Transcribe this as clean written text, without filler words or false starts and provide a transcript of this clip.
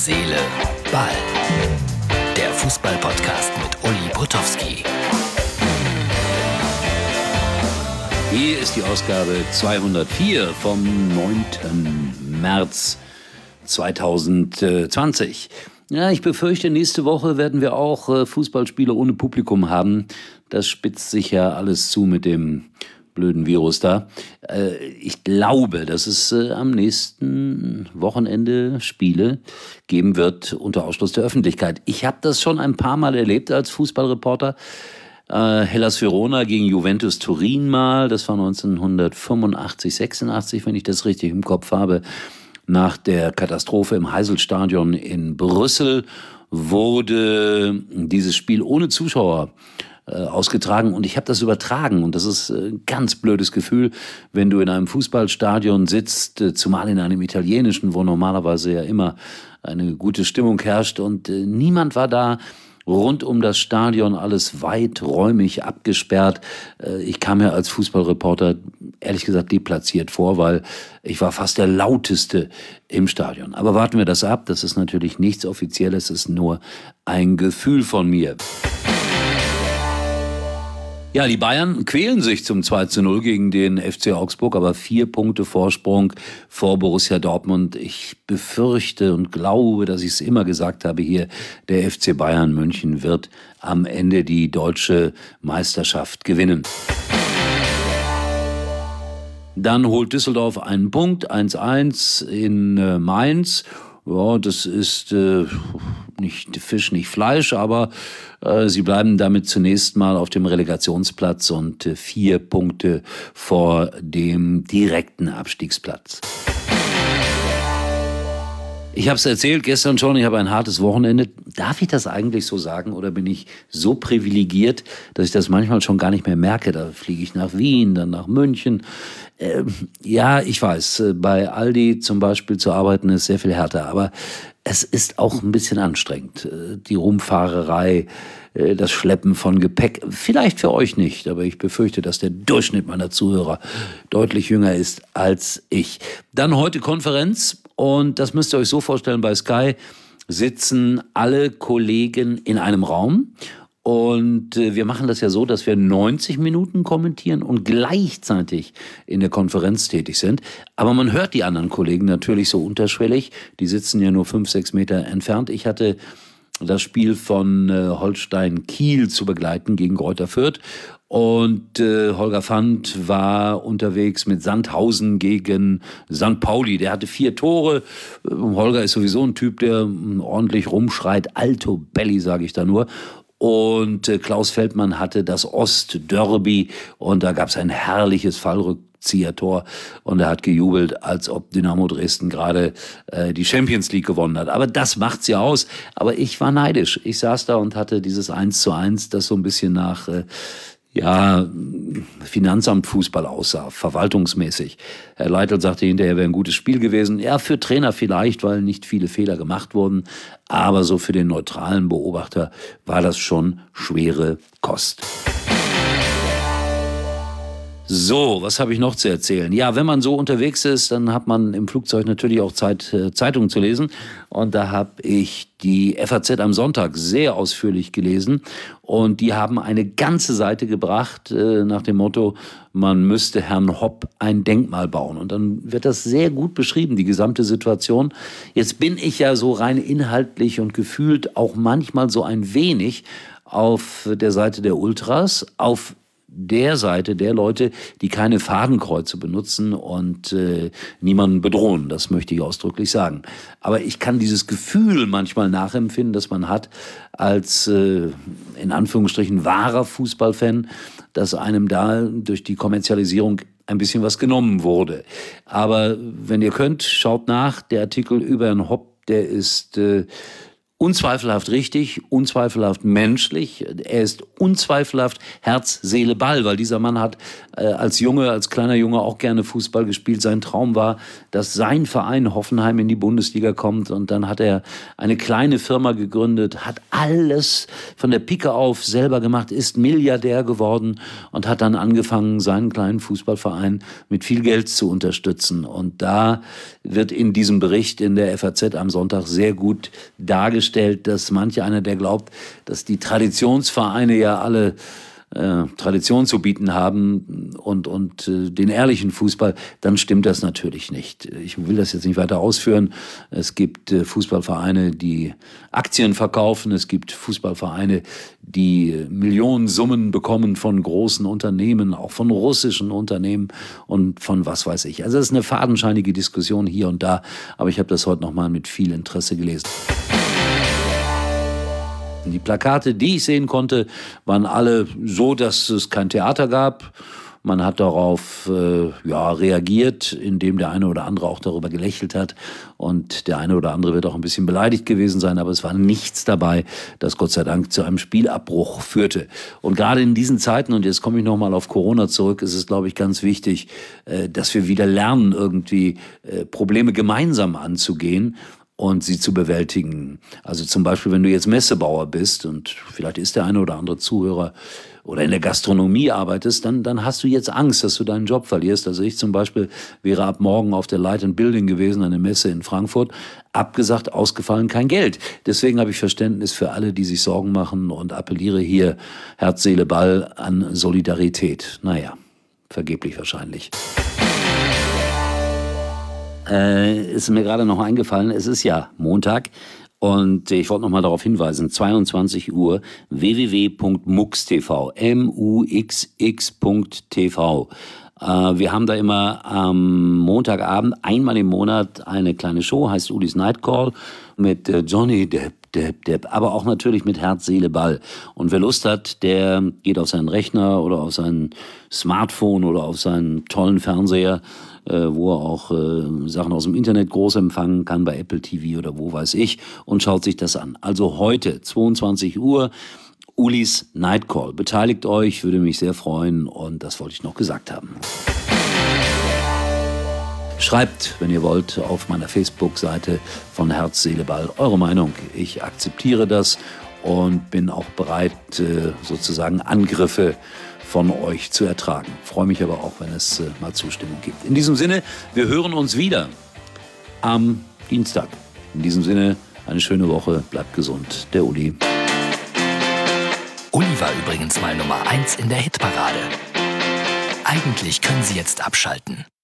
Seele, Ball. Der Fußball-Podcast mit Uli Potowski. Hier ist die Ausgabe 204 vom 9. März 2020. Ja, ich befürchte, nächste Woche werden wir auch Fußballspiele ohne Publikum haben. Das spitzt sich ja alles zu mit dem blöden Virus da. Ich glaube, dass es am nächsten Wochenende Spiele geben wird unter Ausschluss der Öffentlichkeit. Ich habe das schon ein paar Mal erlebt als Fußballreporter. Hellas Verona gegen Juventus Turin mal, das war 1985, 86, wenn ich das richtig im Kopf habe. Nach der Katastrophe im Heiselstadion in Brüssel wurde dieses Spiel ohne Zuschauer ausgetragen und ich habe das übertragen und das ist ein ganz blödes Gefühl, wenn du in einem Fußballstadion sitzt, zumal in einem italienischen, wo normalerweise ja immer eine gute Stimmung herrscht und niemand war da. Rund um das Stadion alles weiträumig abgesperrt. Ich kam mir als Fußballreporter ehrlich gesagt deplatziert vor, weil ich war fast der Lauteste im Stadion. Aber warten wir das ab, das ist natürlich nichts Offizielles, es ist nur ein Gefühl von mir. Ja, die Bayern quälen sich zum 2:0 gegen den FC Augsburg, aber 4 Punkte Vorsprung vor Borussia Dortmund. Ich befürchte und glaube, dass ich es immer gesagt habe hier, der FC Bayern München wird am Ende die deutsche Meisterschaft gewinnen. Dann holt Düsseldorf einen Punkt, 1:1 in Mainz. Ja, das ist nicht Fisch, nicht Fleisch, aber sie bleiben damit zunächst mal auf dem Relegationsplatz und 4 Punkte vor dem direkten Abstiegsplatz. Ich habe es erzählt gestern schon, ich habe ein hartes Wochenende. Darf ich das eigentlich so sagen oder bin ich so privilegiert, dass ich das manchmal schon gar nicht mehr merke? Da fliege ich nach Wien, dann nach München. Ja, ich weiß, bei Aldi zum Beispiel zu arbeiten ist sehr viel härter, aber es ist auch ein bisschen anstrengend. Die Rumfahrerei, das Schleppen von Gepäck, vielleicht für euch nicht, aber ich befürchte, dass der Durchschnitt meiner Zuhörer deutlich jünger ist als ich. Dann heute Konferenz und das müsst ihr euch so vorstellen, bei Sky sitzen alle Kollegen in einem Raum. Und wir machen das ja so, dass wir 90 Minuten kommentieren und gleichzeitig in der Konferenz tätig sind. Aber man hört die anderen Kollegen natürlich so unterschwellig. Die sitzen ja nur 5-6 Meter entfernt. Ich hatte das Spiel von Holstein Kiel zu begleiten gegen Greuther Fürth. Und Holger Fand war unterwegs mit Sandhausen gegen St. Pauli. Der hatte 4 Tore. Holger ist sowieso ein Typ, der ordentlich rumschreit. Alto Belli, sage ich da nur. Und Klaus Feldmann hatte das Ostderby und da gab es ein herrliches Fallrückzieher-Tor und er hat gejubelt, als ob Dynamo Dresden gerade die Champions League gewonnen hat. Aber das macht's ja aus. Aber ich war neidisch. Ich saß da und hatte dieses 1:1, das so ein bisschen nach Finanzamt Fußball aussah, verwaltungsmäßig. Herr Leitl sagte hinterher, wäre ein gutes Spiel gewesen. Ja, für Trainer vielleicht, weil nicht viele Fehler gemacht wurden. Aber so für den neutralen Beobachter war das schon schwere Kost. So, was habe ich noch zu erzählen? Ja, wenn man so unterwegs ist, dann hat man im Flugzeug natürlich auch Zeit, Zeitungen zu lesen. Und da habe ich die FAZ am Sonntag sehr ausführlich gelesen. Und die haben eine ganze Seite gebracht nach dem Motto, man müsste Herrn Hopp ein Denkmal bauen. Und dann wird das sehr gut beschrieben, die gesamte Situation. Jetzt bin ich ja so rein inhaltlich und gefühlt auch manchmal so ein wenig auf der Seite der Ultras, auf der Seite der Leute, die keine Fadenkreuze benutzen und niemanden bedrohen. Das möchte ich ausdrücklich sagen. Aber ich kann dieses Gefühl manchmal nachempfinden, das man hat als in Anführungsstrichen wahrer Fußballfan, dass einem da durch die Kommerzialisierung ein bisschen was genommen wurde. Aber wenn ihr könnt, schaut nach. Der Artikel über Herrn Hopp, der ist unzweifelhaft richtig, unzweifelhaft menschlich. Er ist unzweifelhaft Herz, Seele, Ball, weil dieser Mann hat als kleiner Junge auch gerne Fußball gespielt. Sein Traum war, dass sein Verein Hoffenheim in die Bundesliga kommt. Und dann hat er eine kleine Firma gegründet, hat alles von der Pike auf selber gemacht, ist Milliardär geworden und hat dann angefangen, seinen kleinen Fußballverein mit viel Geld zu unterstützen. Und da wird in diesem Bericht in der FAZ am Sonntag sehr gut dargestellt, dass manch einer, der glaubt, dass die Traditionsvereine ja alle Tradition zu bieten haben und den ehrlichen Fußball, dann stimmt das natürlich nicht. Ich will das jetzt nicht weiter ausführen. Es gibt Fußballvereine, die Aktien verkaufen. Es gibt Fußballvereine, die Millionensummen bekommen von großen Unternehmen, auch von russischen Unternehmen und von was weiß ich. Also es ist eine fadenscheinige Diskussion hier und da, aber ich habe das heute nochmal mit viel Interesse gelesen. Die Plakate, die ich sehen konnte, waren alle so, dass es kein Theater gab. Man hat darauf reagiert, indem der eine oder andere auch darüber gelächelt hat. Und der eine oder andere wird auch ein bisschen beleidigt gewesen sein. Aber es war nichts dabei, das Gott sei Dank zu einem Spielabbruch führte. Und gerade in diesen Zeiten, und jetzt komme ich nochmal auf Corona zurück, ist es, glaube ich, ganz wichtig, dass wir wieder lernen, irgendwie Probleme gemeinsam anzugehen und sie zu bewältigen. Also zum Beispiel, wenn du jetzt Messebauer bist und vielleicht ist der eine oder andere Zuhörer oder in der Gastronomie arbeitest, dann hast du jetzt Angst, dass du deinen Job verlierst. Also ich zum Beispiel wäre ab morgen auf der Light & Building gewesen, eine Messe in Frankfurt, abgesagt, ausgefallen, kein Geld. Deswegen habe ich Verständnis für alle, die sich Sorgen machen und appelliere hier Herz, Seele, Ball an Solidarität. Naja, vergeblich wahrscheinlich. Ist mir gerade noch eingefallen, es ist ja Montag und ich wollte noch mal darauf hinweisen, 22 Uhr www.mux.tv, muxx.tv. Wir haben da immer am Montagabend einmal im Monat eine kleine Show, heißt Ulis Night Call, mit Johnny Depp, aber auch natürlich mit Herz, Seele, Ball. Und wer Lust hat, der geht auf seinen Rechner oder auf sein Smartphone oder auf seinen tollen Fernseher, wo er auch Sachen aus dem Internet groß empfangen kann, bei Apple TV oder wo weiß ich, und schaut sich das an. Also heute, 22 Uhr, Ulis Night Call. Beteiligt euch, würde mich sehr freuen und das wollte ich noch gesagt haben. Schreibt, wenn ihr wollt, auf meiner Facebook-Seite von Herz, Seele, Ball eure Meinung. Ich akzeptiere das und bin auch bereit, sozusagen Angriffe von euch zu ertragen. Freue mich aber auch, wenn es mal Zustimmung gibt. In diesem Sinne, wir hören uns wieder am Dienstag. In diesem Sinne, eine schöne Woche, bleibt gesund. Der Uli. Uli war übrigens mal Nummer 1 in der Hitparade. Eigentlich können Sie jetzt abschalten.